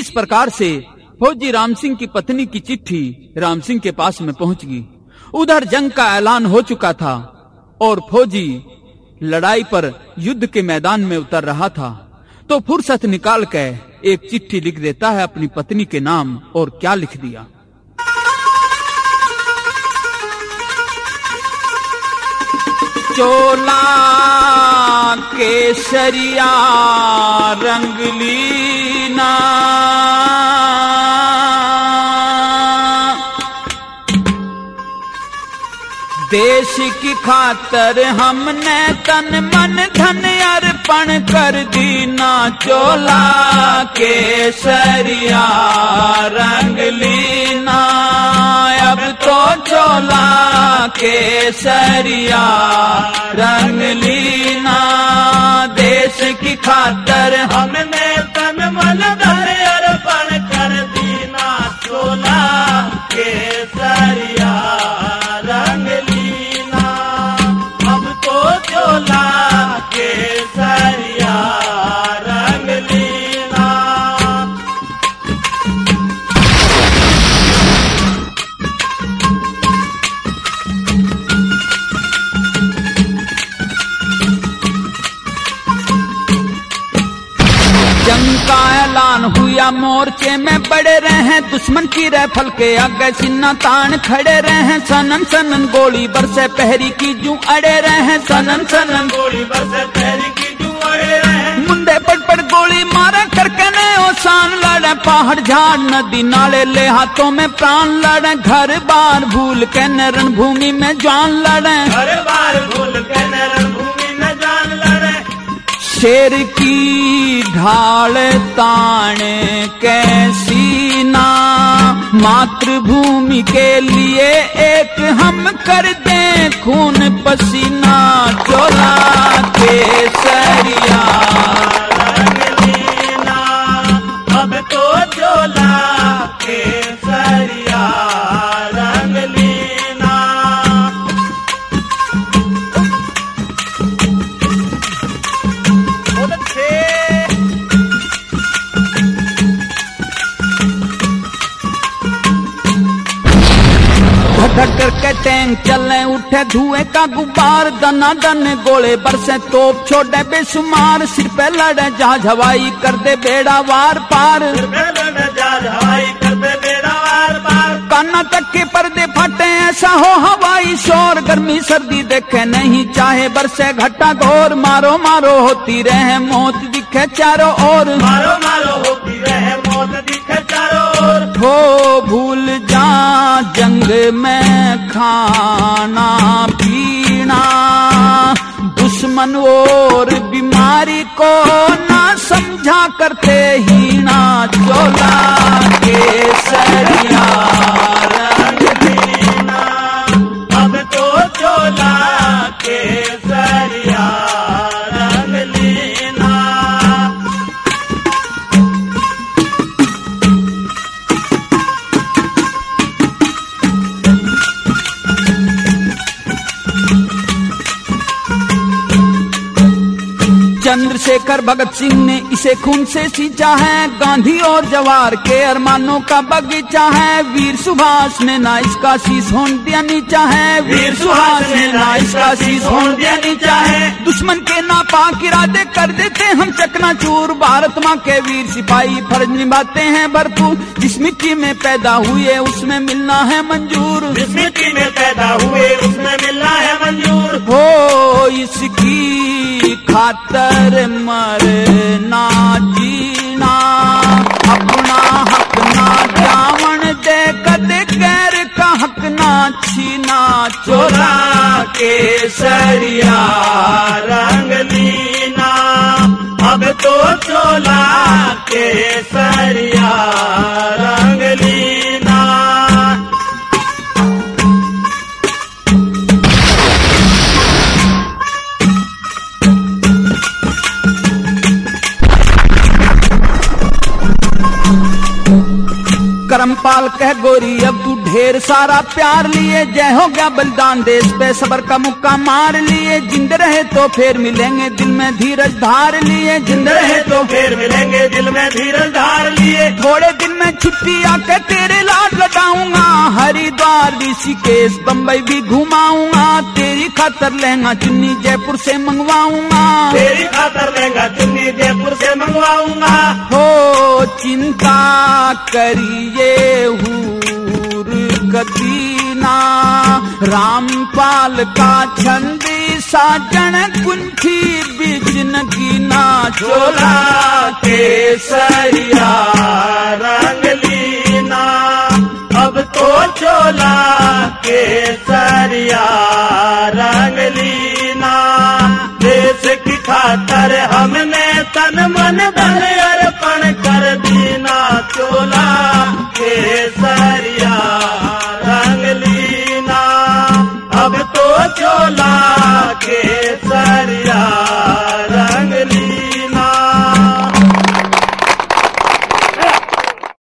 इस प्रकार से फौजी राम सिंह की पत्नी की चिट्ठी राम सिंह के पास में पहुंच गई। उधर जंग का ऐलान हो चुका था और फौजी लड़ाई पर युद्ध के मैदान में उतर रहा था, तो फुर्सत निकाल कर एक चिट्ठी लिख देता है अपनी पत्नी के नाम। और क्या लिख दिया? चोला केसरिया रंगलीना, देश की खातर हमने तन मन धन अर्पण कर दीना। चोला केसरिया रंगलीना, अब तो चोला केसरिया रंगलीना, देश की खातर हमने तन मन धन अर्पण कर दीना। चोला केसरिया रंगलीना, अब तो चोला केसरिया रंगलीना। जंग का ऐलान हुआ, मोर्चे में बड़े रहे, दुश्मन की राइफल के आगे सिन्ना तान खड़े रहे। सनन सनन गोली बरसे पहरी की जू अड़े रहे, सनन सनन गोली बरसे पहरी की जू अड़े रहे। मुंडे पड़ गोली मारे करके ने ओसान लड़े, पहाड़ झाड़ नदी नाले ले हाथों में प्राण लड़े। घर बार भूल के रणभूमि में जान लड़े, घर बार भूल के रणभूमि में जान लड़े। शेर की ढाल तान कैसी ना, मातृभूमि के लिए एक हम कर दें खून पसीना। चोला केसरिया रंगलीना, अब तो चोला केसरिया रंगलीना। धड़ करके टैंक चले, उठे धुएं का गुब्बार, दना दन गोले बरसे, तोप छोड़े बेशुमार। सिर पे लड़े जहाज हवाई कर दे बेड़ा वार पार, जहाज हवाई कर दे बेड़ा वार पार। काना तक के पर्दे फटे, ऐसा हो हवाई शोर, गर्मी सर्दी देखे नहीं चाहे बरसे घटा घोर। मारो मारो होती रहे मौत दिखे चारों ओर, मारो मारो होती रहे मौत दिखे चारों ओर। हो भूल जा जंग में खाना पीना, दुश्मन और बीमारी को ना समझा करते हीना। चोला केसरिया रंगलीना, अब तो चोला केसरिया रंगलीना। चंद्रशेखर भगत सिंह ने इसे खून से सींचा है, गांधी और जवाहर के अरमानों का बगीचा है। वीर सुभाष ने ना इसका शीश होने दिया नीचा है, वीर सुभाष ने ना इसका शीश होने दिया नीचा है। दुश्मन के नापाक इरादे कर देते हम चकनाचूर, भारत माँ के वीर सिपाही फर्ज निभाते हैं भरपूर। जिस मिट्टी में पैदा हुए उसमें मिलना है मंजूर, जिस मिट्टी में पैदा हुए उसमें मिलना है मंजूर। हो इसकी खातर मरना जीना, अपना हक ना जावन दे, कदे गैर का हक ना छीना। चोला केसरिया रंगलीना, अब तो चोला केसरिया रंगलीना। करमपाल कह गोरी अब तू ढेर सारा प्यार लिए, जय हो गया बलिदान देश पे सबर का मुक्का मार लिए। जिंद रहे तो फिर मिलेंगे दिल में धीरज धार लिए, जिंद रहे तो फिर मिलेंगे दिल में धीरज धार लिए। थोड़े दिन में छुट्टी आके तेरे लाड लटाऊंगा, हरिद्वार ऋषिकेश बम्बई भी घुमाऊंगा। तेरी खातर लहंगा चुन्नी जयपुर से मंगवाऊंगा, तेरी खातर लहंगा चुन्नी जयपुर से मंगवाऊंगा। हो चिंता करिए हूर कदीना, रामपाल का छंदी साजन कुंठी बिजन कीना। चोला केसरिया रंग लीना, अब तो चोला केसरिया रंग लीना। देश की खातर हमने तन मन धन